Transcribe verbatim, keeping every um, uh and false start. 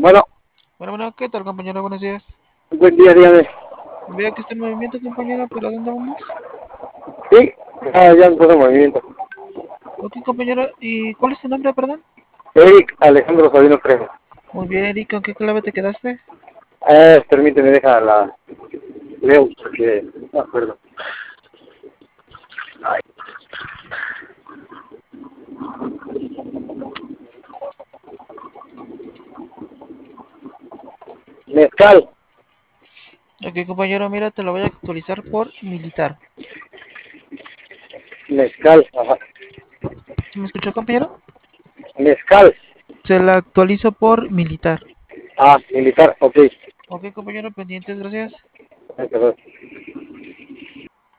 Bueno, Bueno, bueno, ¿qué tal, compañero? Buenos días. buen día, dígame. Veo que está en movimiento, compañero, pero ¿a dónde vamos? Sí, ah, ya empezó el movimiento. Ok, compañero, ¿y cuál es tu nombre, perdón? Eric Alejandro Sabino Trejo. Muy bien, Eric, ¿con qué clave te quedaste? Eh, permíteme, deja la... Leo, porque no me acuerdo. Ay. Mezcal. Ok, compañero, mira, te lo voy a actualizar por militar. Mezcal, ajá. ¿Sí me escuchó, compañero? Mezcal. Se la actualizo por militar. Ah, militar, ok. Ok, compañero, pendientes, gracias. Ahí quedó.